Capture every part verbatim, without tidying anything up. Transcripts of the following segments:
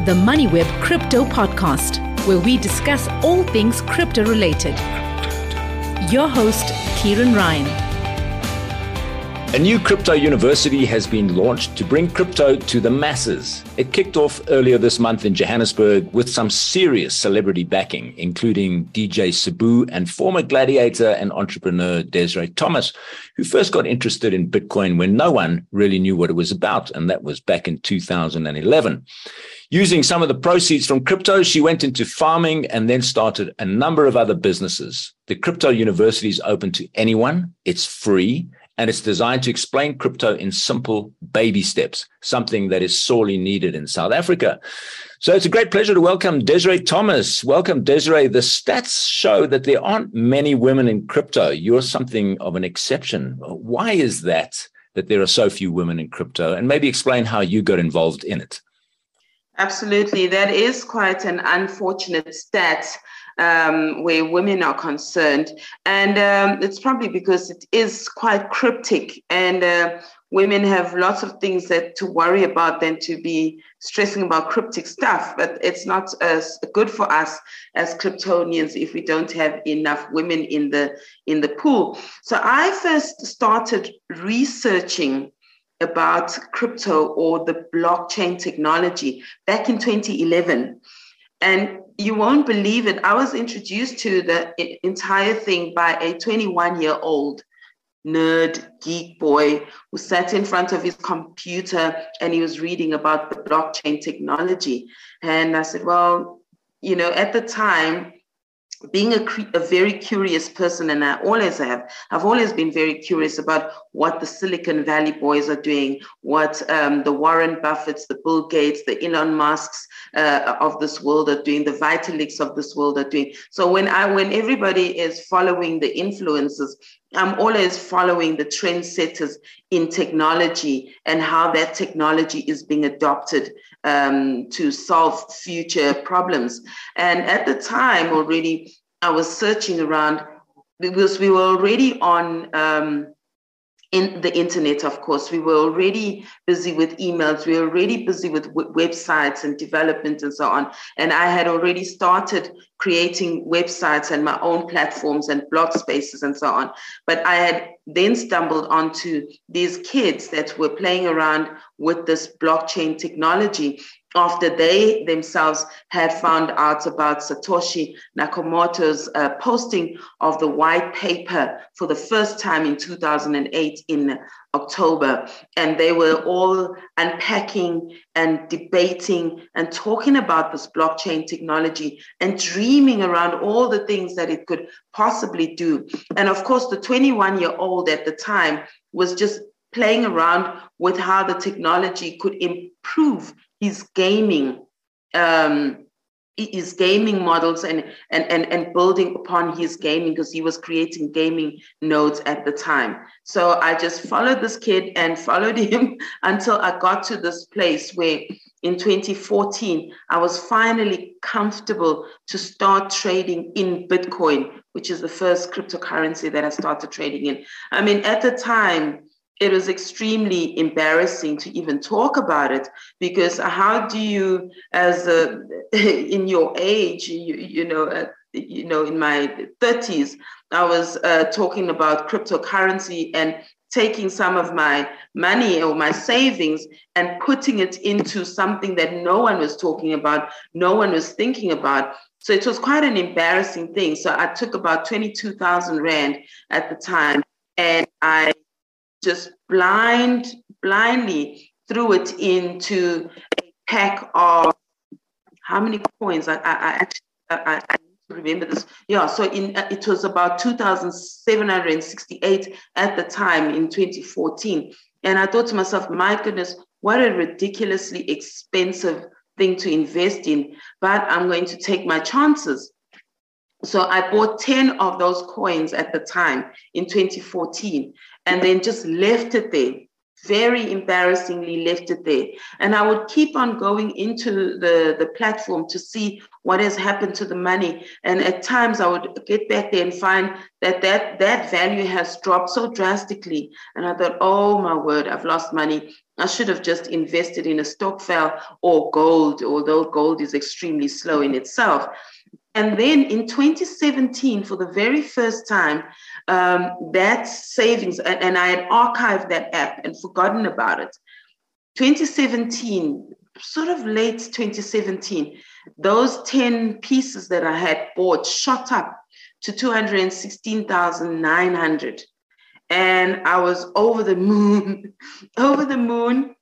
the MoneyWeb Crypto Podcast, where we discuss all things crypto related. Your host, Kieran Ryan. A new crypto university has been launched to bring crypto to the masses. It kicked off earlier this month in Johannesburg with some serious celebrity backing, including D J Sabu and former gladiator and entrepreneur Desiree Thomas, who first got interested in Bitcoin when no one really knew what it was about, and that was back in two thousand eleven. Using some of the proceeds from crypto, she went into farming and then started a number of other businesses. The crypto university is open to anyone. It's free. And it's designed to explain crypto in simple baby steps, something that is sorely needed in South Africa. So it's a great pleasure to welcome Desiree Thomas. Welcome, Desiree. The stats show that there aren't many women in crypto. You're something of an exception. Why is that, that there are so few women in crypto? And maybe explain how you got involved in it. Absolutely. That is quite an unfortunate stat. Um, where women are concerned. And um, it's probably because it is quite cryptic and uh, women have lots of things that to worry about than to be stressing about cryptic stuff. But it's not as good for us as Kryptonians if we don't have enough women in the in the pool. So I first started researching about crypto or the blockchain technology back in twenty eleven. And you won't believe it. I was introduced to the entire thing by a twenty-one-year-old nerd, geek boy who sat in front of his computer and he was reading about the blockchain technology. And I said, well, you know, at the time, being a, a very curious person, and I always have, I've always been very curious about what the Silicon Valley boys are doing, what um, the Warren Buffetts, the Bill Gates, the Elon Musks uh, of this world are doing, the Vitaliks of this world are doing. So when I, when everybody is following the influencers, I'm always following the trendsetters in technology and how that technology is being adopted um, to solve future problems. And at the time already, I was searching around because we were already on um, in the internet, of course. We were already busy with emails. We were already busy with w- websites and development and so on. And I had already started creating websites and my own platforms and blog spaces and so on. But I had then stumbled onto these kids that were playing around with this blockchain technology after they themselves had found out about Satoshi Nakamoto's uh, posting of the white paper for the first time in two thousand eight in October. And they were all unpacking and debating and talking about this blockchain technology and dreaming around all the things that it could possibly do. And of course, the twenty-one-year-old at the time was just playing around with how the technology could improve his gaming, um, his gaming models and, and, and, and building upon his gaming because he was creating gaming nodes at the time. So I just followed this kid and followed him until I got to this place where in twenty fourteen, I was finally comfortable to start trading in Bitcoin, which is the first cryptocurrency that I started trading in. I mean, at the time, it was extremely embarrassing to even talk about it because how do you, as a, in your age, you, you know, uh, you know, in my thirties, I was uh, talking about cryptocurrency and taking some of my money or my savings and putting it into something that no one was talking about, no one was thinking about. So it was quite an embarrassing thing. So I took about twenty-two thousand Rand at the time and I just blind, blindly threw it into a pack of how many coins? I, I, I actually I, I need to remember this. Yeah, so in it was about two thousand seven hundred sixty-eight at the time in twenty fourteen. And I thought to myself, my goodness, what a ridiculously expensive thing to invest in, but I'm going to take my chances. So I bought ten of those coins at the time in twenty fourteen and then just left it there very embarrassingly left it there. And I would keep on going into the, the platform to see what has happened to the money. And at times I would get back there and find that that, that value has dropped so drastically. And I thought, oh my word, I've lost money. I should have just invested in a stokvel or gold, although gold is extremely slow in itself. And then in twenty seventeen, for the very first time, um, that savings, and, and I had archived that app and forgotten about it. twenty seventeen, sort of late twenty seventeen, those ten pieces that I had bought shot up to two hundred sixteen thousand nine hundred. And I was over the moon, over the moon.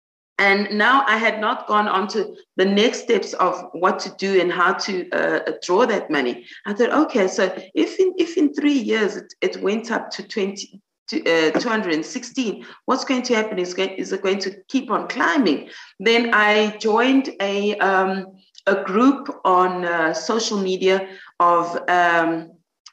And now I had not gone on to the next steps of what to do and how to uh, draw that money. I thought, okay, so if in, if in three years it, it went up to twenty, to, uh, two hundred sixteen, what's going to happen? Is, going, is it going to keep on climbing? Then I joined a, um, a group on uh, social media of um,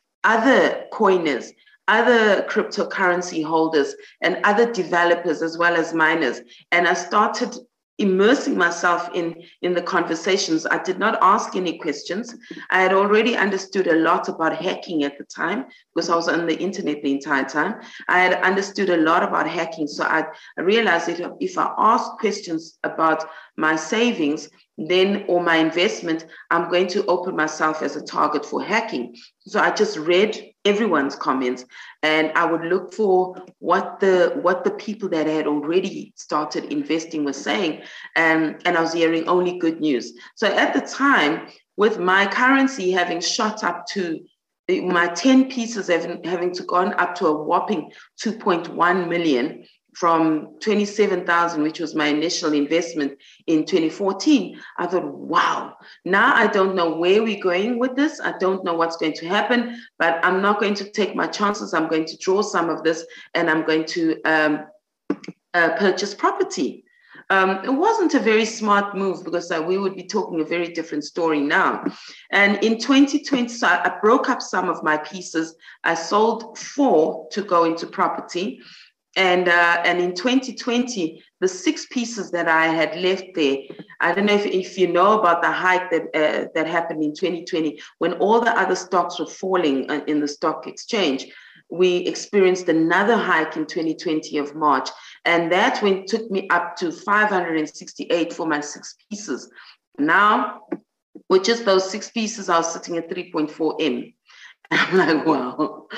other coiners, other cryptocurrency holders and other developers as well as miners. And I started immersing myself in, in the conversations. I did not ask any questions. I had already understood a lot about hacking at the time because I was on the internet the entire time. I had understood a lot about hacking. So I, I realized that if I ask questions about my savings, then or my investment, I'm going to open myself as a target for hacking. So I just read everyone's comments and I would look for what the what the people that had already started investing were saying. And, and I was hearing only good news. So at the time, with my currency having shot up to my ten pieces having, having to gone up to a whopping two point one million, from twenty-seven thousand, which was my initial investment in twenty fourteen, I thought, wow, now I don't know where we're going with this. I don't know what's going to happen, but I'm not going to take my chances. I'm going to draw some of this and I'm going to um, uh, purchase property. Um, it wasn't a very smart move because uh, we would be talking a very different story now. And in twenty twenty, so I broke up some of my pieces. I sold four to go into property. And uh, and in twenty twenty, the six pieces that I had left there, I don't know if, if you know about the hike that uh, that happened in twenty twenty, when all the other stocks were falling in the stock exchange, we experienced another hike in twenty twenty of March. And that went, took me up to five hundred sixty-eight for my six pieces. Now, with just those six pieces, I was sitting at three point four M. I'm like, wow.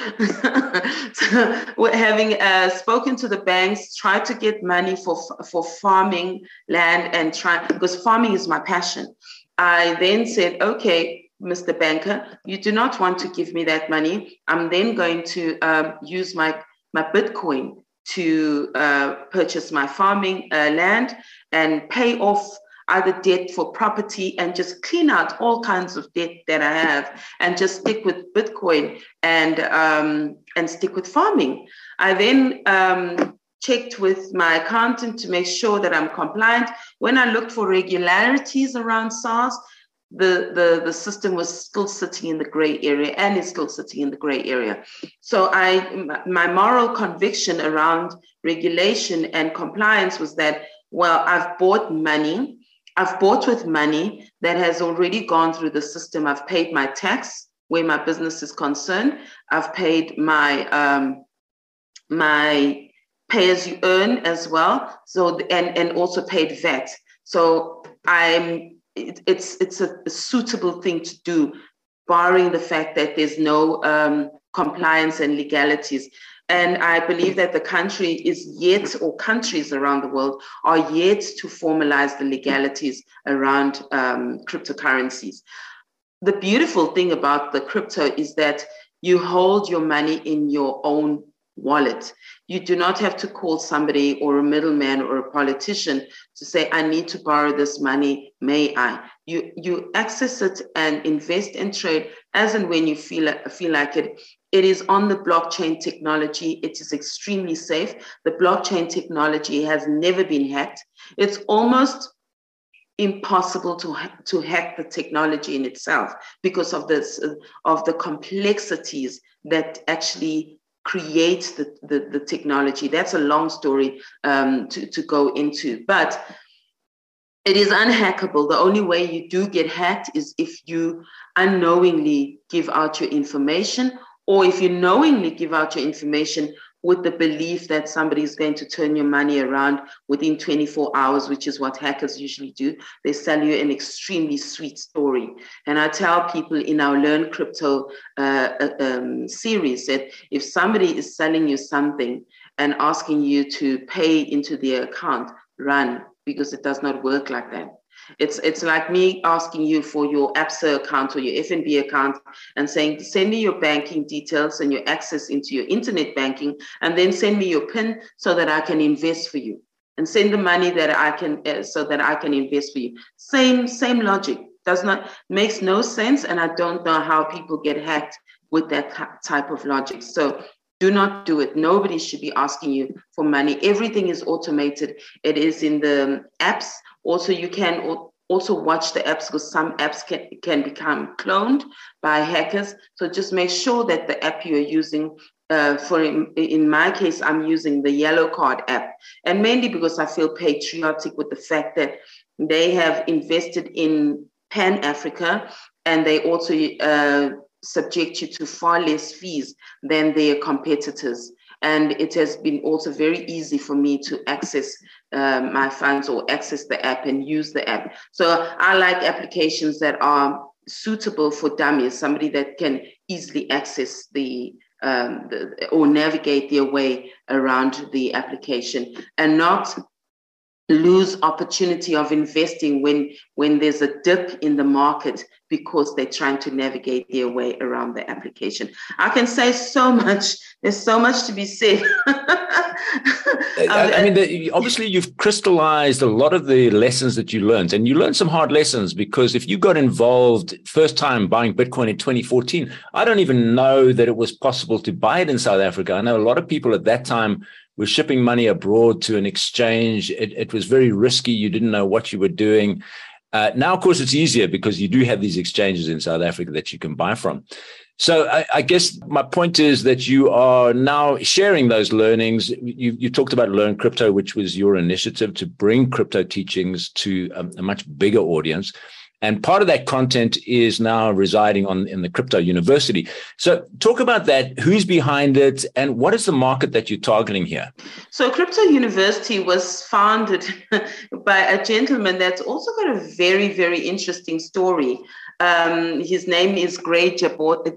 So we're having uh, spoken to the banks, tried to get money for for farming land and try, because farming is my passion. I then said, okay, Mister Banker, you do not want to give me that money. I'm then going to um, use my, my Bitcoin to uh, purchase my farming uh, land and pay off either debt for property and just clean out all kinds of debt that I have and just stick with Bitcoin and um, and stick with farming. I then um, checked with my accountant to make sure that I'm compliant. When I looked for regularities around SARS, the, the, the system was still sitting in the gray area and is still sitting in the gray area. So I, my moral conviction around regulation and compliance was that, well, I've bought money I've bought with money that has already gone through the system. I've paid my tax where my business is concerned. I've paid my um, my pay as you earn as well. So and and also paid V A T. So I'm it, it's it's a, a suitable thing to do, barring the fact that there's no um, compliance and legalities. And I believe that the country is yet, or countries around the world are yet to formalize the legalities around um, cryptocurrencies. The beautiful thing about the crypto is that you hold your money in your own wallet. You do not have to call somebody or a middleman or a politician to say, I need to borrow this money, may I? You, you access it and invest and trade as and when you feel, feel like it. It is on the blockchain technology. It is extremely safe. The blockchain technology has never been hacked. It's almost impossible to, to hack the technology in itself because of this, of the complexities that actually create the, the, the technology. That's a long story um, to, to go into, but it is unhackable. The only way you do get hacked is if you unknowingly give out your information, or if you knowingly give out your information with the belief that somebody is going to turn your money around within twenty-four hours, which is what hackers usually do. They sell you an extremely sweet story. And I tell people in our Learn Crypto uh, um, series that if somebody is selling you something and asking you to pay into their account, run, because it does not work like that. It's it's like me asking you for your Absa account or your F N B account and saying, send me your banking details and your access into your internet banking, and then send me your PIN so that I can invest for you, and send the money that I can uh, so that I can invest for you. Same same logic. Does not makes no sense, and I don't know how people get hacked with that type of logic. So do not do it. Nobody should be asking you for money. Everything is automated. It is in the apps. Also, you can also watch the apps, because some apps can, can become cloned by hackers. So just make sure that the app you're using, uh, for in, in my case, I'm using the Yellow Card app. And mainly because I feel patriotic with the fact that they have invested in Pan-Africa, and they also uh, subject you to far less fees than their competitors. And it has been also very easy for me to access um, my funds or access the app and use the app. So I like applications that are suitable for dummies, somebody that can easily access the, um, the or navigate their way around the application, and not lose opportunity of investing when when there's a dip in the market because they're trying to navigate their way around the application. I can say so much. There's so much to be said. I, I mean, the, obviously, you've crystallized a lot of the lessons that you learned, and you learned some hard lessons, because if you got involved first time buying Bitcoin in twenty fourteen, I don't even know that it was possible to buy it in South Africa. I know a lot of people at that time were shipping money abroad to an exchange. It, it was very risky. You didn't know what you were doing. Uh, now, of course, it's easier because you do have these exchanges in South Africa that you can buy from. So I, I guess my point is that you are now sharing those learnings. You, you talked about Learn Crypto, which was your initiative to bring crypto teachings to a, a much bigger audience. And part of that content is now residing on in the Crypto University. So talk about that. Who's behind it, and what is the market that you're targeting here? So Crypto University was founded by a gentleman that's also got a very, very interesting story. Um, his name is Gray Jabot.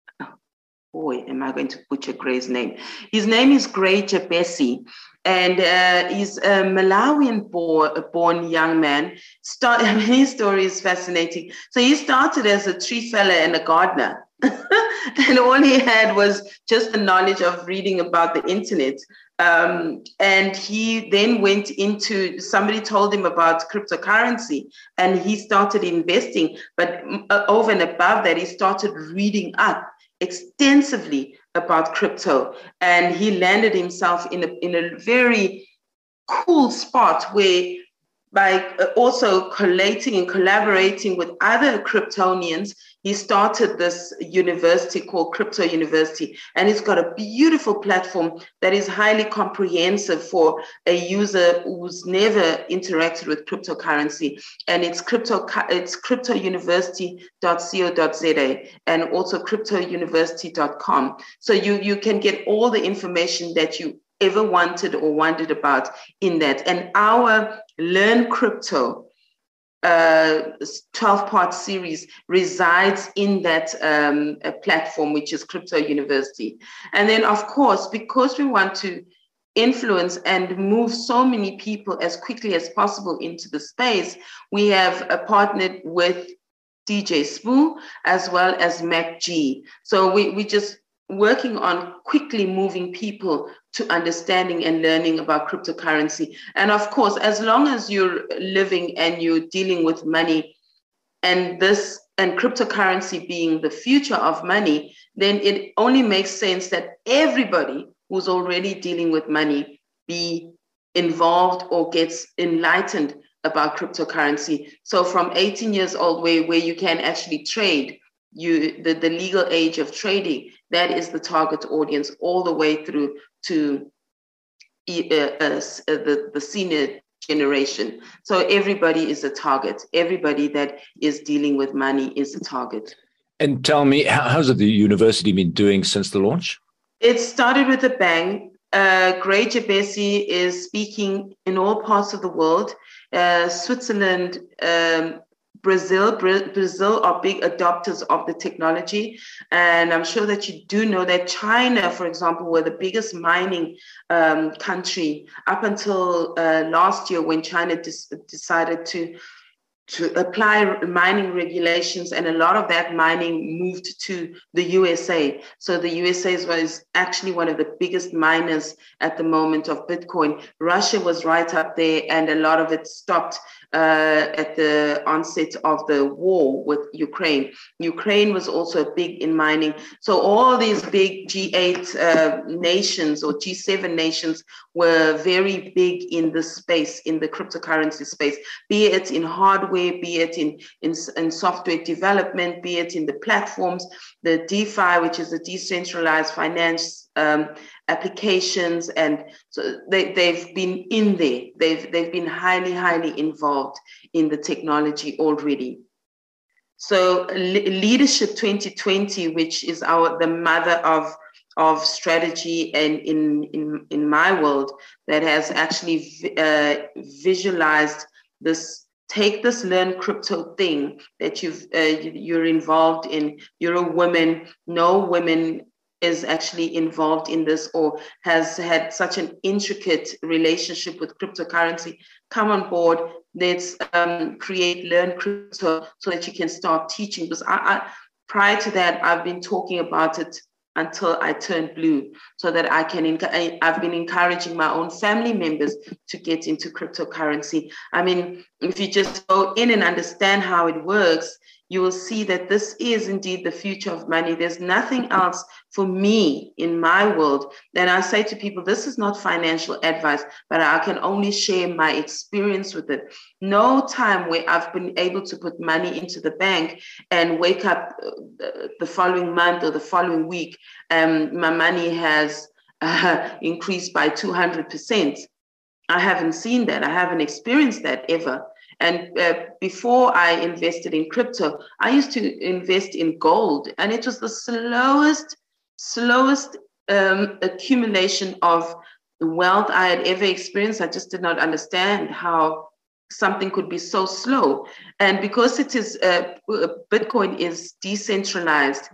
Boy, am I going to butcher Gray's name? His name is Gray Jabesi. And uh, he's a Malawian-born young man. Start, I mean, his story is fascinating. So he started as a tree feller and a gardener. And all he had was just the knowledge of reading about the internet. Um, and he then went into, somebody told him about cryptocurrency, and he started investing. But over and above that, he started reading up extensively about crypto, and he landed himself in a in a very cool spot where, by also collating and collaborating with other Kryptonians, he started this university called Crypto University, and it's got a beautiful platform that is highly comprehensive for a user who's never interacted with cryptocurrency. And it's crypto it's crypto university dot co dot za and also crypto university dot com. So you you can get all the information that you ever wanted or wondered about in that. And our Learn Crypto uh, twelve-part series resides in that um, platform, which is Crypto University. And then, of course, because we want to influence and move so many people as quickly as possible into the space, we have uh, partnered with D J Spoo as well as Mac G. So we, we just working on quickly moving people to understanding and learning about cryptocurrency. And of course, as long as you're living and you're dealing with money, and this and cryptocurrency being the future of money, then it only makes sense that everybody who's already dealing with money be involved or gets enlightened about cryptocurrency. So from eighteen years old, where, where you can actually trade you the, the legal age of trading, that is the target audience all the way through to uh, uh, the, the senior generation. So everybody is a target. Everybody that is dealing with money is a target. And tell me, how, how's the university been doing since the launch? It started with a bang. Uh, Gray Jabesi is speaking in all parts of the world. Uh, Switzerland, um, Brazil, Bra- Brazil are big adopters of the technology. And I'm sure that you do know that China, for example, were the biggest mining um, country up until uh, last year, when China dis- decided to to apply mining regulations, and a lot of that mining moved to the U S A. So the U S A was actually one of the biggest miners at the moment of Bitcoin. Russia was right up there, and a lot of it stopped uh, at the onset of the war with Ukraine. Ukraine was also big in mining. So all these big G eight uh, nations or G seven nations were very big in this space, in the cryptocurrency space, be it in hardware, be it in, in, in software development, be it in the platforms, the DeFi, which is the decentralized finance um, applications. And so they, they've been in there. They've, they've been highly, highly involved in the technology already. So Le- Leadership twenty twenty, which is our the mother of of strategy and in, in, in my world, that has actually uh, visualized this, take this Learn Crypto thing that you've, uh, you're involved in. You're a woman, no woman is actually involved in this or has had such an intricate relationship with cryptocurrency. Come on board, let's um, create Learn Crypto so that you can start teaching. Because I, I, prior to that, I've been talking about it until I turned blue, so that I can, I've been encouraging my own family members to get into cryptocurrency. I mean, if you just go in and understand how it works, you will see that this is indeed the future of money. There's nothing else for me in my world. Then I say to people, this is not financial advice, but I can only share my experience with it. No time where I've been able to put money into the bank and wake up the following month or the following week, um, my money has uh, increased by two hundred percent. I haven't seen that. I haven't experienced that ever. And uh, before I invested in crypto, I used to invest in gold, and it was the slowest, slowest um, accumulation of wealth I had ever experienced. I just did not understand how something could be so slow. And because it is, uh, Bitcoin is decentralized,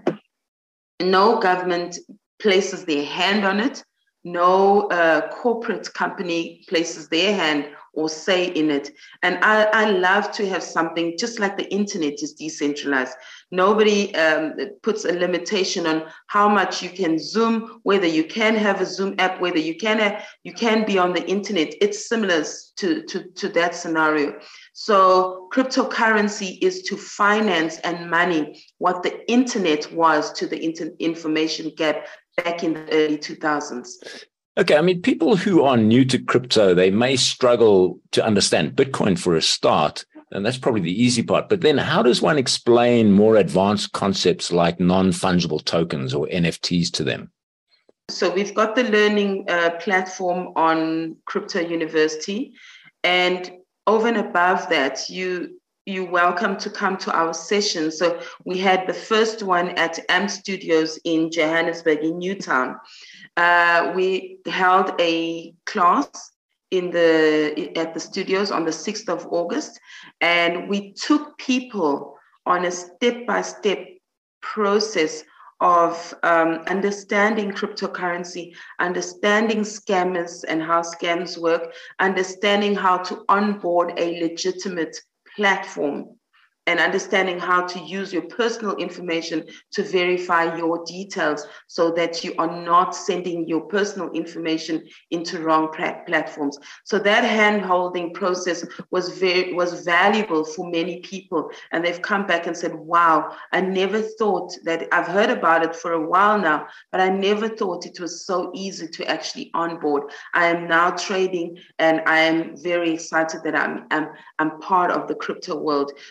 no government places their hand on it. No uh, corporate company places their hand or say in it. And I, I love to have something just like the internet is decentralized. Nobody um, puts a limitation on how much you can Zoom, whether you can have a Zoom app, whether you can have, you can be on the internet. It's similar to, to, to that scenario. So cryptocurrency is to finance and money what the internet was to the inter- information gap back in the early two thousands. Okay, I mean, people who are new to crypto, they may struggle to understand Bitcoin for a start, and that's probably the easy part. But then how does one explain more advanced concepts like non-fungible tokens or N F Ts to them? So we've got the learning uh, platform on Crypto University, and over and above that, you you're welcome to come to our session. So we had the first one at A M Studios in Johannesburg, in Newtown. Uh, we held a class in the at the studios on the sixth of August, and we took people on a step-by-step process of um, understanding cryptocurrency, understanding scammers and how scams work, understanding how to onboard a legitimate platform, and understanding how to use your personal information to verify your details so that you are not sending your personal information into wrong platforms. So that hand-holding process was very was valuable for many people. And they've come back and said, wow, I never thought that, I've heard about it for a while now, but I never thought it was so easy to actually onboard. I am now trading, and I am very excited that I'm, I'm, I'm part of the crypto world. So we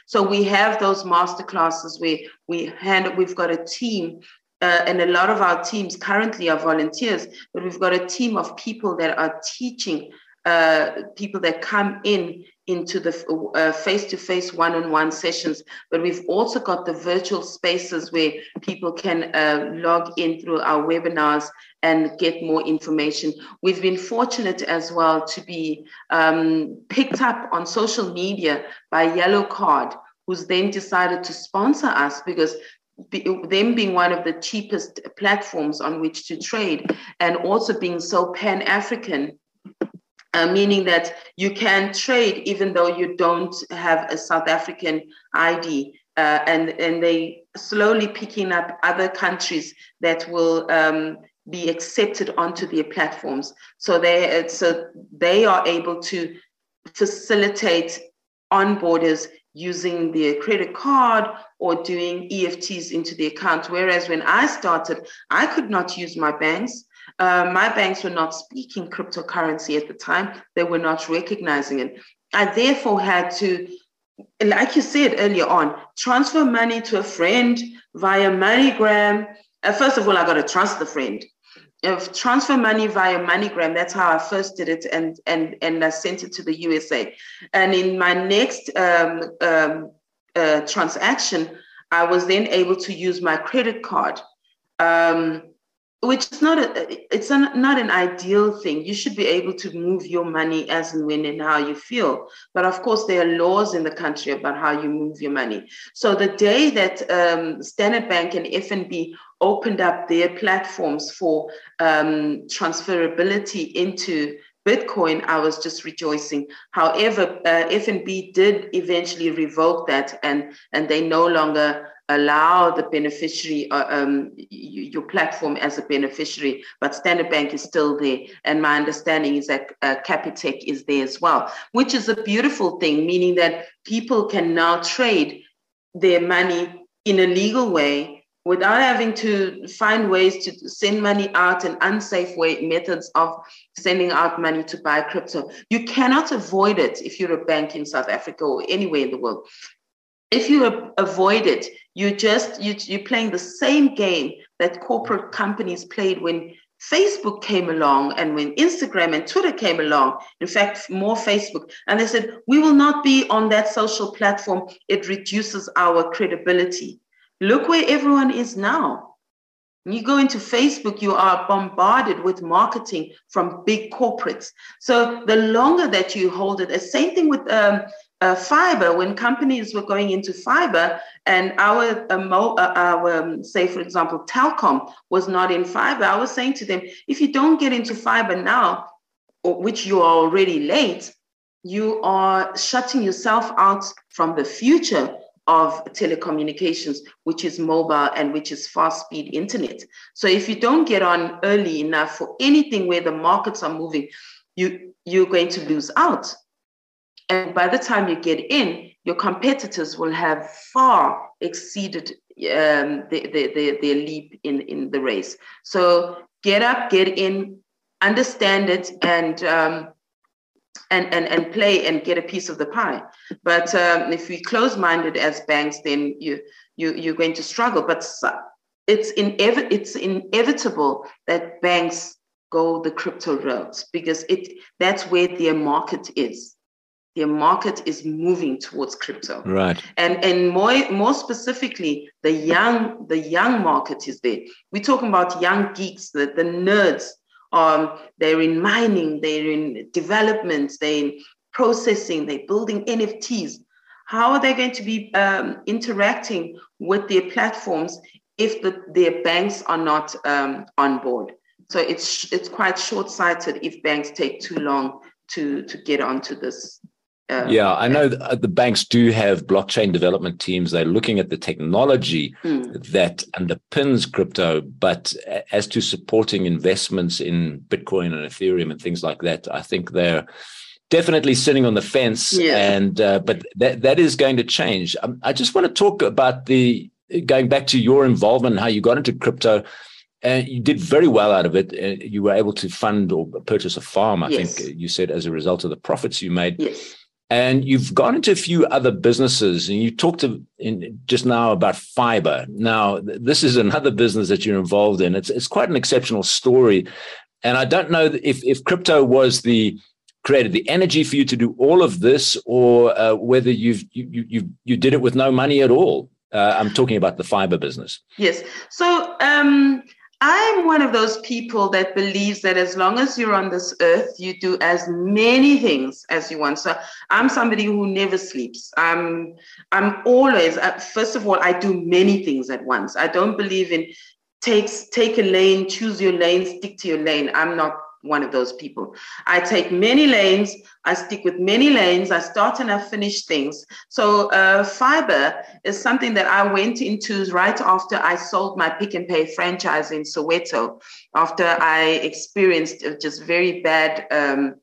we have those master classes where we hand, we've got a team, uh, and a lot of our teams currently are volunteers, but we've got a team of people that are teaching uh, people that come in into the uh, face-to-face one-on-one sessions, but we've also got the virtual spaces where people can uh, log in through our webinars and get more information. We've been fortunate as well to be um, picked up on social media by Yellow Card, who's then decided to sponsor us because be, them being one of the cheapest platforms on which to trade, and also being so Pan-African, Uh, meaning that you can trade even though you don't have a South African I D, uh, and, and they slowly picking up other countries that will um, be accepted onto their platforms. So they, so they are able to facilitate onboarders using their credit card or doing E F Ts into the account. Whereas when I started, I could not use my banks. Uh, my banks were not speaking cryptocurrency at the time. They were not recognizing it. I therefore had to, like you said earlier on, transfer money to a friend via MoneyGram. Uh, first of all, I got to trust the friend. If transfer money via MoneyGram, that's how I first did it, and and and I sent it to the U S A. And in my next um, um, uh, transaction, I was then able to use my credit card. Um, Which is not a, it's a, not an ideal thing. You should be able to move your money as and when and how you feel. But of course, there are laws in the country about how you move your money. So the day that um, Standard Bank and F N B opened up their platforms for um, transferability into Bitcoin, I was just rejoicing. However, uh, F N B did eventually revoke that, and, and they no longer allow the beneficiary, uh, um, your platform as a beneficiary, but Standard Bank is still there. And my understanding is that uh, Capitec is there as well, which is a beautiful thing, meaning that people can now trade their money in a legal way without having to find ways to send money out and unsafe way methods of sending out money to buy crypto. You cannot avoid it if you're a bank in South Africa or anywhere in the world. If you avoid it, you just, you, you're playing the same game that corporate companies played when Facebook came along and when Instagram and Twitter came along. In fact, more Facebook. And they said, we will not be on that social platform. It reduces our credibility. Look where everyone is now. When you go into Facebook, you are bombarded with marketing from big corporates. So the longer that you hold it, the same thing with um, uh, fiber. When companies were going into fiber, and our, uh, mo- uh, our um, say, for example, Telkom was not in fiber, I was saying to them, if you don't get into fiber now, or which you are already late, you are shutting yourself out from the future of telecommunications, which is mobile and which is fast speed internet. So if you don't get on early enough for anything where the markets are moving, you, you're going to lose out. And by the time you get in, your competitors will have far exceeded um, the, the, the, their leap in, in the race. So get up, get in, understand it, and um, And, and, and play and get a piece of the pie. But um, if we're closed-minded as banks, then you, you, you're going to struggle. But it's, inev- it's inevitable that banks go the crypto route because it that's where their market is. Their market is moving towards crypto. Right. And and more, more specifically, the young, the young market is there. We're talking about young geeks, the, the nerds. Um, they're in mining, they're in development, they're in processing, they're building N F Ts. How are they going to be um, interacting with their platforms if the, their banks are not um, on board? So it's it's quite short-sighted if banks take too long to, to get onto this. Uh, yeah, I know the banks do have blockchain development teams. They're looking at the technology mm. that underpins crypto, but as to supporting investments in Bitcoin and Ethereum and things like that, I think they're definitely sitting on the fence. Yeah. And uh, but that that is going to change. Um, I just want to talk about the going back to your involvement and how you got into crypto. And you did very well out of it. Uh, you were able to fund or purchase a farm, I yes. think you said, as a result of the profits you made. Yes. And you've gone into a few other businesses, and you talked to, in, just now about fiber. Now, this is another business that you're involved in. It's it's quite an exceptional story. And I don't know if, if crypto was the created the energy for you to do all of this, or uh, whether you've you, you you you did it with no money at all. Uh, I'm talking about the fiber business. Yes. So um, I'm one of those people that believes that as long as you're on this earth, you do as many things as you want. So I'm somebody who never sleeps. I'm, I'm always, uh, first of all, I do many things at once. I don't believe in takes, take a lane, choose your lane, stick to your lane. I'm not one of those people. I take many lanes, I stick with many lanes, I start and I finish things. So uh, fiber is something that I went into right after I sold my Pick n Pay franchise in Soweto, after I experienced just very bad um,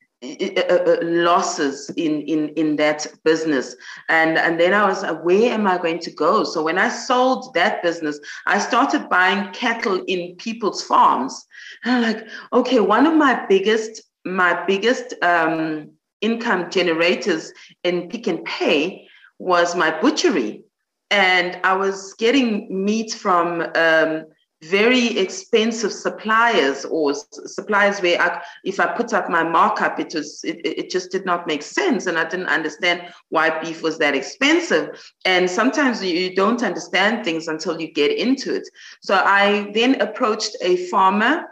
losses in, in, in that business. And, and then I was like, where am I going to go? So when I sold that business, I started buying cattle in people's farms. And I'm like, okay, one of my biggest, my biggest um, income generators in Pick n Pay was my butchery. And I was getting meat from um, very expensive suppliers, or suppliers where I, if I put up my markup, it was it, it just did not make sense, and I didn't understand why beef was that expensive. And sometimes you, you don't understand things until you get into it. So I then approached a farmer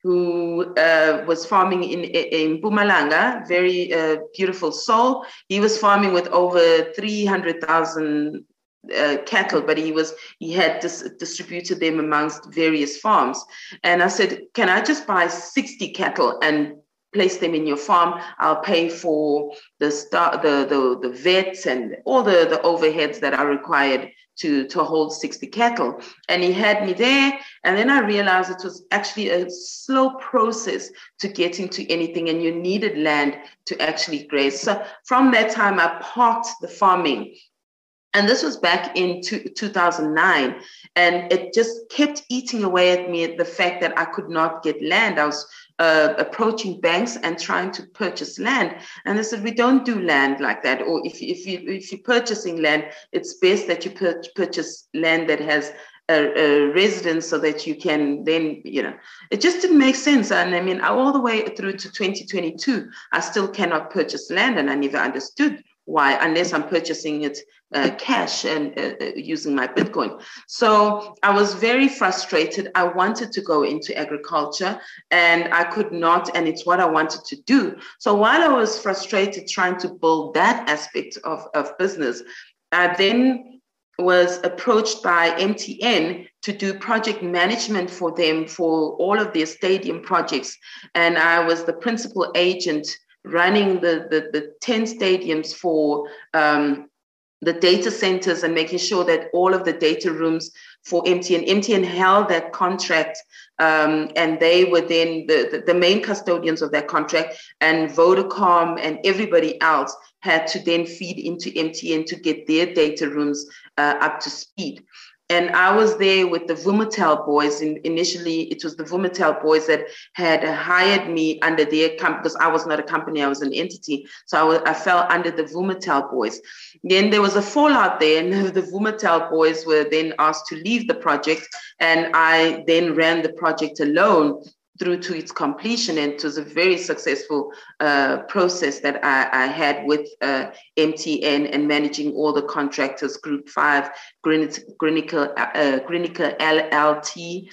who uh, was farming in in Mpumalanga, very uh, beautiful soul. He was farming with over three hundred thousand Uh, cattle, but he was he had dis- distributed them amongst various farms. And I said, can I just buy sixty cattle and place them in your farm? I'll pay for the star, the, the the vets and all the, the overheads that are required to, to hold sixty cattle. And he had me there. And then I realized it was actually a slow process to get into anything, and you needed land to actually graze. So from that time, I parked the farming. And this was back in two thousand nine, and it just kept eating away at me at the fact that I could not get land. I was uh, approaching banks and trying to purchase land, and they said, we don't do land like that. Or if, if, you, if you're purchasing land, it's best that you pur- purchase land that has a, a residence so that you can then, you know, it just didn't make sense. And I mean, all the way through to twenty twenty-two, I still cannot purchase land, and I never understood why, unless I'm purchasing it uh, cash and uh, using my Bitcoin. So I was very frustrated. I wanted to go into agriculture, and I could not, and it's what I wanted to do. So while I was frustrated trying to build that aspect of, of business, I then was approached by M T N to do project management for them for all of their stadium projects. And I was the principal agent running the, the, the ten stadiums for um, the data centers and making sure that all of the data rooms for M T N, M T N held that contract, um, and they were then the, the, the main custodians of that contract, and Vodacom and everybody else had to then feed into M T N to get their data rooms uh, up to speed. And I was there with the Vumatel boys. In, initially, it was the Vumatel boys that had hired me under their company, because I was not a company, I was an entity. So I, was, I fell under the Vumatel boys. Then there was a fallout there, and the Vumatel boys were then asked to leave the project. And I then ran the project alone through to its completion. And it was a very successful uh, process that I, I had with uh, M T N and managing all the contractors, Group five, Grinica, uh, Grinica L L T,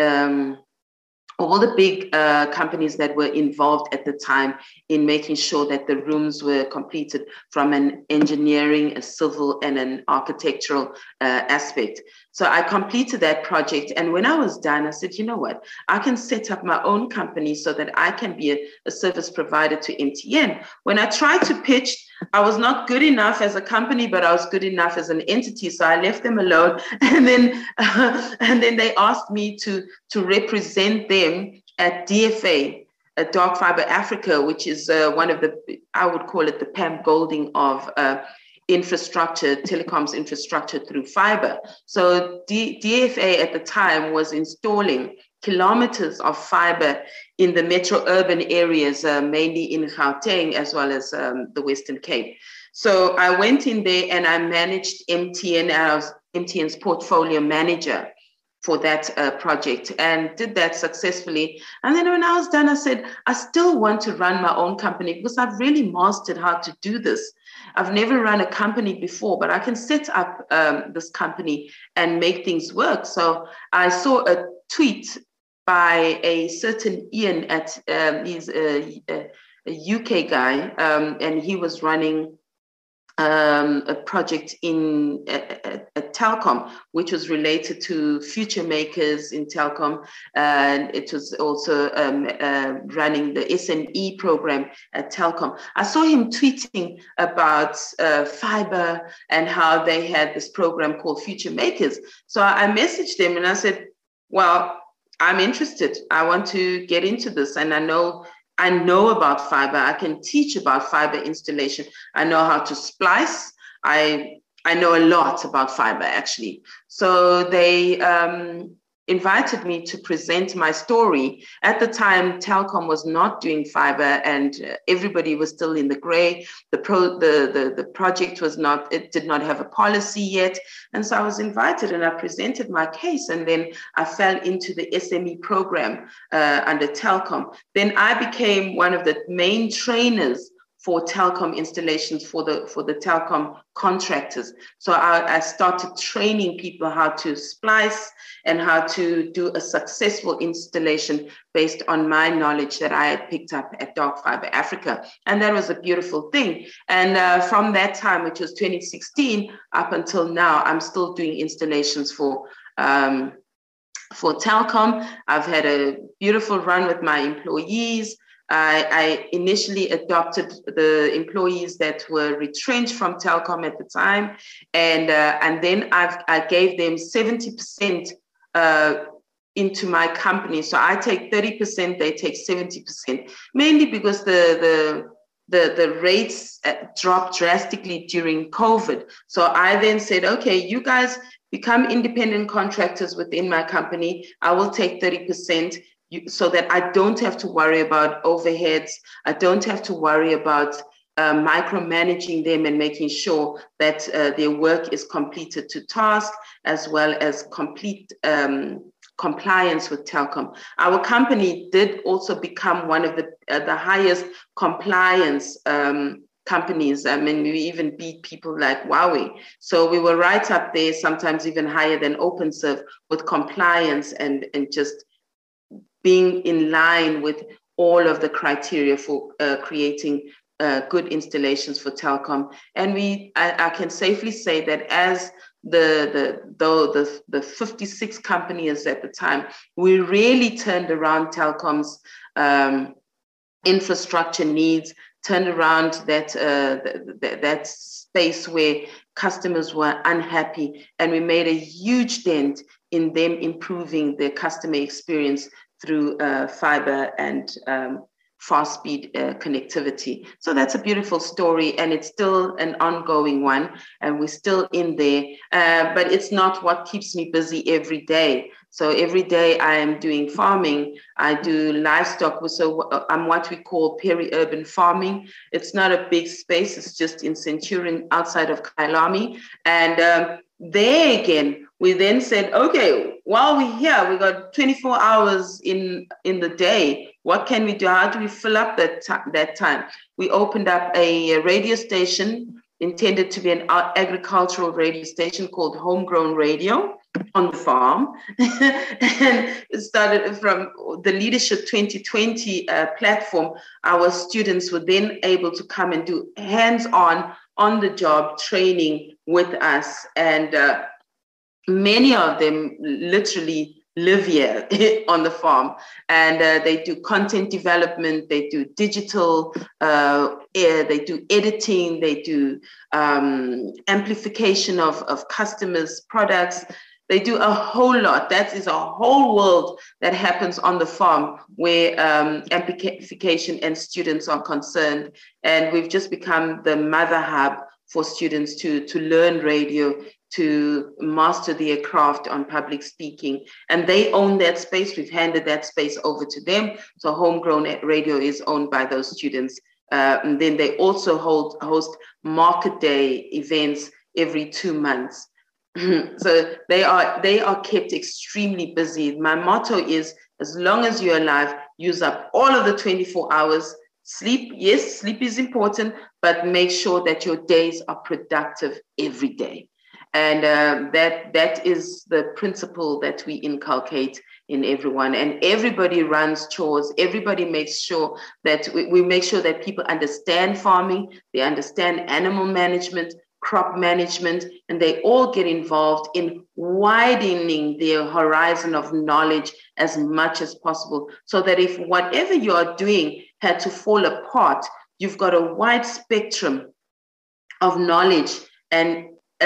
um, all the big uh, companies that were involved at the time in making sure that the rooms were completed from an engineering, a civil, and an architectural uh, aspect. So I completed that project. And when I was done, I said, you know what, I can set up my own company so that I can be a, a service provider to M T N. When I tried to pitch, I was not good enough as a company, but I was good enough as an entity. So I left them alone. And then, uh, and then they asked me to, to represent them at D F A, uh, Dark Fiber Africa, which is uh, one of the, I would call it the Pam Golding of uh, infrastructure, telecoms infrastructure through fiber. So D- DFA at the time was installing kilometers of fiber in the metro urban areas, uh, mainly in Gauteng, as well as um, the Western Cape. So I went in there and I managed M T N. I was M T N's portfolio manager for that uh, project, and did that successfully. And then when I was done, I said, I still want to run my own company because I've really mastered how to do this. I've never run a company before, but I can set up um, this company and make things work. So I saw a tweet by a certain Ian at, um, he's a, a, a U K guy, um, and he was running Um, a project in a Telkom, which was related to future makers in Telkom, and it was also um, uh, running the S M E program at Telkom. I saw him tweeting about uh, fiber and how they had this program called Future Makers. So I messaged him and I said, well, I'm interested. I want to get into this, and I know I know about fiber. I can teach about fiber installation. I know how to splice. I I know a lot about fiber, actually. So they um, invited me to present my story. At the time, Telkom was not doing fiber, and uh, everybody was still in the gray. The pro the, the the project was not. It did not have a policy yet, and so I was invited, and I presented my case, and then I fell into the S M E program uh, under Telkom. Then I became one of the main trainers for Telkom installations for the for the Telkom contractors. So I, I started training people how to splice and how to do a successful installation based on my knowledge that I had picked up at Dark Fiber Africa. And that was a beautiful thing. And uh, from that time, which was twenty sixteen, up until now, I'm still doing installations for um, for Telkom. I've had a beautiful run with my employees. I, I initially adopted the employees that were retrenched from Telkom at the time, and uh, and then I've, I gave them seventy percent uh, into my company. So I take thirty percent, they take seventy percent, mainly because the the the, the rates dropped drastically during COVID. So I then said, okay, you guys become independent contractors within my company. I will take thirty percent. You, so that I don't have to worry about overheads. I don't have to worry about uh, micromanaging them and making sure that uh, their work is completed to task, as well as complete um, compliance with Telkom. Our company did also become one of the, uh, the highest compliance um, companies. I mean, we even beat people like Huawei. So we were right up there, sometimes even higher than OpenServe with compliance and, and just being in line with all of the criteria for uh, creating uh, good installations for Telkom. And we, I, I can safely say that as the the though the, the fifty-six companies at the time, we really turned around Telkom's um, infrastructure needs, turned around that uh, th- that space where customers were unhappy, and we made a huge dent in them improving their customer experience through uh, fiber and um, fast speed uh, connectivity. So that's a beautiful story, and it's still an ongoing one, and we're still in there, uh, but it's not what keeps me busy every day. So every day I am doing farming. I do livestock. So I'm what we call peri-urban farming. It's not a big space. It's just in Centurion outside of Kyalami. And um, there again, we then said, okay, while we're here, we got twenty-four hours in, in the day. What can we do? How do we fill up that, t- that time? We opened up a radio station intended to be an agricultural radio station called Homegrown Radio on the farm. And it started from the Leadership twenty twenty uh, platform. Our students were then able to come and do hands-on, on-the-job training with us. And uh, many of them literally live here on the farm, and uh, they do content development, they do digital, uh, they do editing, they do um, amplification of, of customers' products. They do a whole lot. That is a whole world that happens on the farm where um, amplification and students are concerned. And we've just become the mother hub for students to, to learn radio, to master their craft on public speaking. And they own that space. We've handed that space over to them. So Homegrown Radio is owned by those students. Uh, and then they also hold host market day events every two months. So they are they are kept extremely busy. My motto is, as long as you're alive, use up all of the twenty-four hours. Sleep, yes, sleep is important, but make sure that your days are productive every day. And uh, that that is the principle that we inculcate in everyone. And everybody runs chores. Everybody makes sure that we, we make sure that people understand farming, they understand animal management, crop management, and they all get involved in widening their horizon of knowledge as much as possible, so that if whatever you are doing had to fall apart, you've got a wide spectrum of knowledge and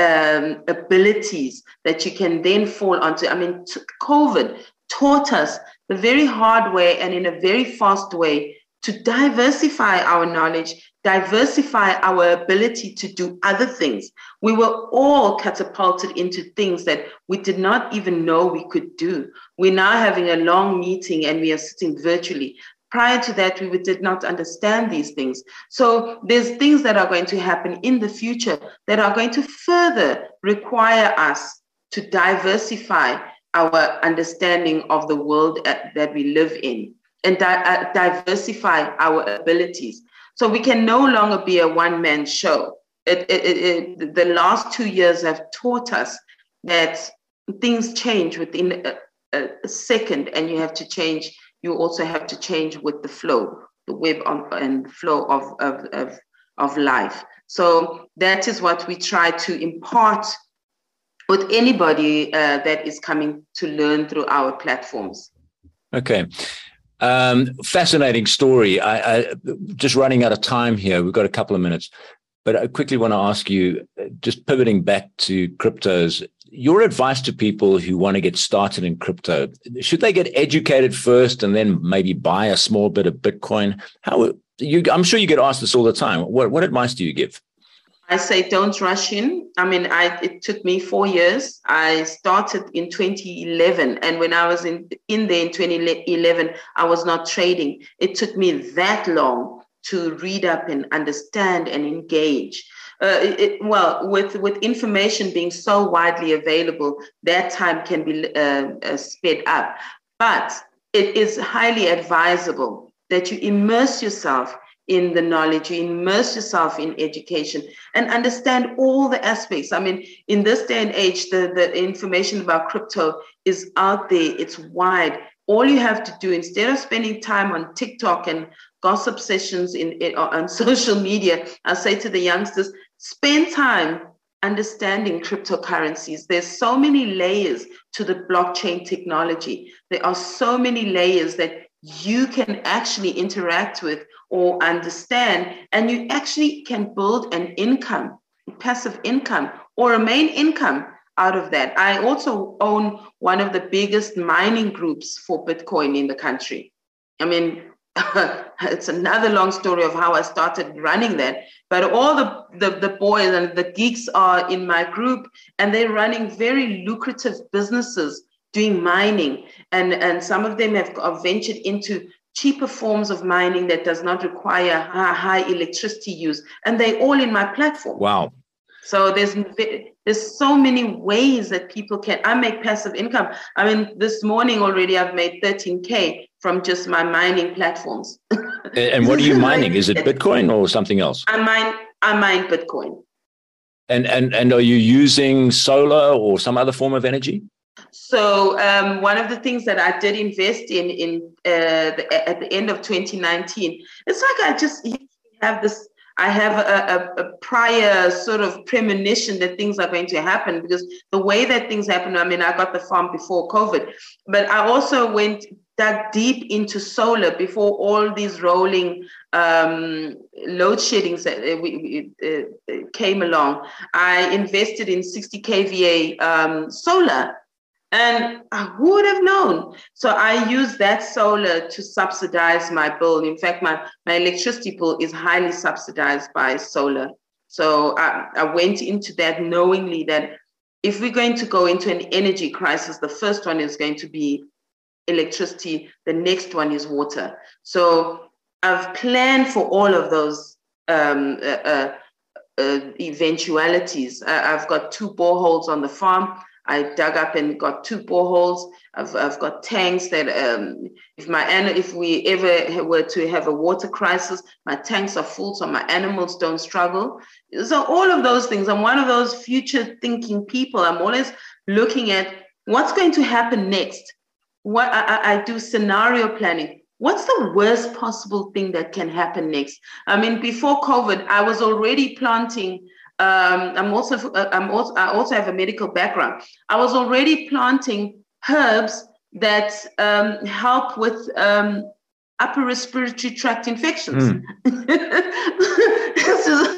um, abilities that you can then fall onto. I mean, t- COVID taught us the very hard way and in a very fast way to diversify our knowledge, diversify our ability to do other things. We were all catapulted into things that we did not even know we could do. We're now having a long meeting and we are sitting virtually. Prior to that, we did not understand these things. So there's things that are going to happen in the future that are going to further require us to diversify our understanding of the world that we live in and di- uh, diversify our abilities. So we can no longer be a one-man show. It, it, it, it, the last two years have taught us that things change within a, a second, and you have to change. You also have to change with the flow, the web on, and flow of, of, of, of life. So that is what we try to impart with anybody uh, that is coming to learn through our platforms. Okay. Um, fascinating story. I, I just running out of time here. We've got a couple of minutes, but I quickly want to ask you, just pivoting back to cryptos, your advice to people who want to get started in crypto. Should they get educated first and then maybe buy a small bit of Bitcoin? How you? I'm sure you get asked this all the time. What what advice do you give? I say don't rush in. I mean, I it took me four years. I started in twenty eleven, and when I was in in there in twenty eleven, I was not trading. It took me that long to read up and understand and engage. Uh, it, it, well, with, with information being so widely available, that time can be uh, uh, sped up. But it is highly advisable that you immerse yourself in the knowledge, you immerse yourself in education and understand all the aspects. I mean, in this day and age, the, the information about crypto is out there, it's wide. All you have to do, instead of spending time on TikTok and gossip sessions in, in on social media, I say to the youngsters, spend time understanding cryptocurrencies. There's so many layers to the blockchain technology. There are so many layers that you can actually interact with or understand, and you actually can build an income, passive income, or a main income out of that. I also own one of the biggest mining groups for Bitcoin in the country. I mean, it's another long story of how I started running that, but all the, the, the boys and the geeks are in my group, and they're running very lucrative businesses doing mining. And, and some of them have, have ventured into cheaper forms of mining that does not require high, high electricity use. And they're all in my platform. Wow. So there's there's so many ways that people can, I make passive income. I mean, this morning already I've made thirteen K from just my mining platforms. And what are you mining? Is it Bitcoin or something else? I mine, I mine Bitcoin. And, and, and are you using solar or some other form of energy? So um, one of the things that I did invest in in uh, the, at the end of twenty nineteen, it's like I just have this, I have a, a, a prior sort of premonition that things are going to happen, because the way that things happen, I mean, I got the farm before COVID, but I also went dug deep into solar before all these rolling um, load sheddings that uh, we, uh, came along. I invested in sixty K V A um, solar. And who would have known? So I use that solar to subsidize my bill. In fact, my, my electricity bill is highly subsidized by solar. So I, I went into that knowingly that if we're going to go into an energy crisis, the first one is going to be electricity. The next one is water. So I've planned for all of those um, uh, uh, uh, eventualities. Uh, I've got two boreholes on the farm. I dug up and got two boreholes. I've I've got tanks that um, if my if we ever were to have a water crisis, my tanks are full, so my animals don't struggle. So all of those things. I'm one of those future thinking people. I'm always looking at what's going to happen next. What I, I do scenario planning. What's the worst possible thing that can happen next? I mean, before COVID, I was already planting. Um, I'm also, I'm also, I also have a medical background. I was already planting herbs that um, help with um, upper respiratory tract infections. Mm.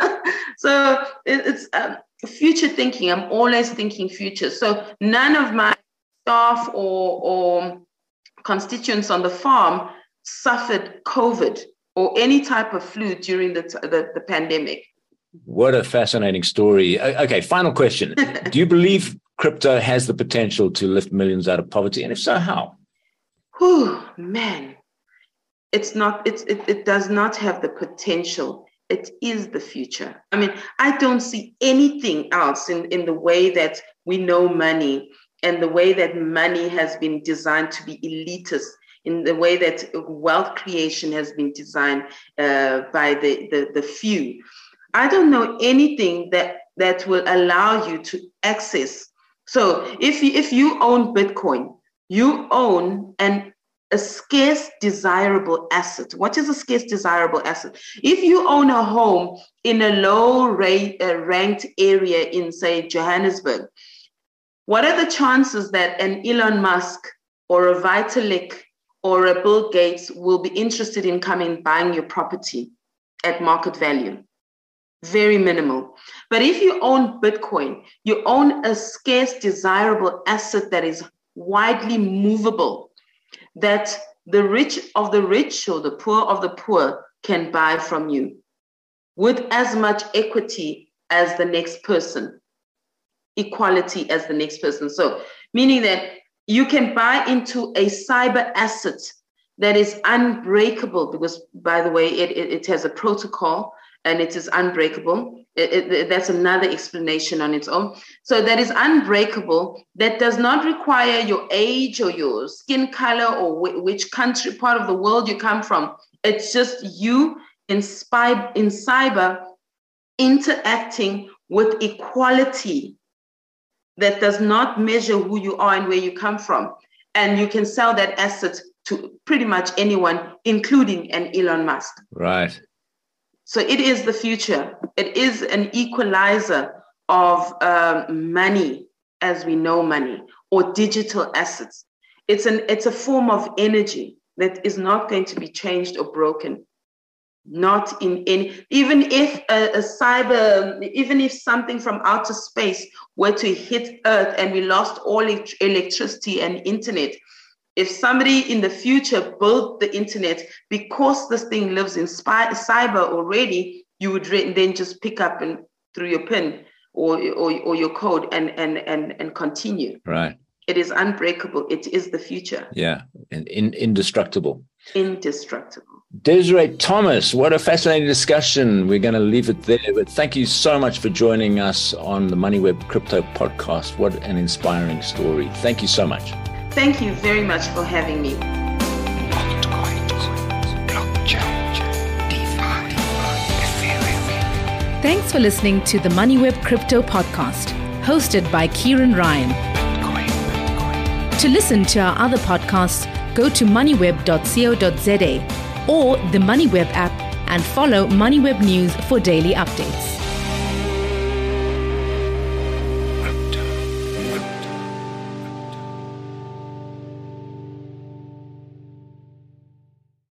So it's uh, future thinking. I'm always thinking future. So none of my staff or, or constituents on the farm suffered COVID or any type of flu during the, the, the pandemic. What a fascinating story. Okay, final question. Do you believe crypto has the potential to lift millions out of poverty? And if so, how? Whew, man, it's not, it's, it, it does not have the potential. It is the future. I mean, I don't see anything else in, in the way that we know money and the way that money has been designed to be elitist, in the way that wealth creation has been designed uh, by the, the, the few. I don't know anything that, that will allow you to access. So if you, if you own Bitcoin, you own an, a scarce desirable asset. What is a scarce desirable asset? If you own a home in a low rate, uh, ranked area in, say, Johannesburg, what are the chances that an Elon Musk or a Vitalik or a Bill Gates will be interested in coming buying your property at market value? Very minimal. But if you own Bitcoin, you own a scarce, desirable asset that is widely movable, that the rich of the rich or the poor of the poor can buy from you with as much equity as the next person, equality as the next person. So meaning that you can buy into a cyber asset that is unbreakable because, by the way, it, it, it has a protocol and it is unbreakable. It, it, that's another explanation on its own. So that is unbreakable, that does not require your age or your skin color or w- which country, part of the world you come from. It's just you in, spy, in cyber interacting with equality that does not measure who you are and where you come from. And you can sell that asset to pretty much anyone, including an Elon Musk. Right. So it is the future. It is an equalizer of um, money as we know money, or digital assets. It's an it's a form of energy that is not going to be changed or broken. Not in any, even if a, a cyber, even if something from outer space were to hit Earth and we lost all electricity and internet, if somebody in the future built the internet, because this thing lives in spy, cyber already, you would re- then just pick up and through your pin or, or, or your code and, and, and, and continue. Right. It is unbreakable. It is the future. Yeah. And in, indestructible. Indestructible. Desiree Thomas, what a fascinating discussion. We're going to leave it there. But thank you so much for joining us on the MoneyWeb Crypto Podcast. What an inspiring story. Thank you so much. Thank you very much for having me. Thanks for listening to the MoneyWeb Crypto Podcast, hosted by Kieran Ryan. To listen to our other podcasts, go to moneyweb dot co dot za or the MoneyWeb app and follow MoneyWeb News for daily updates.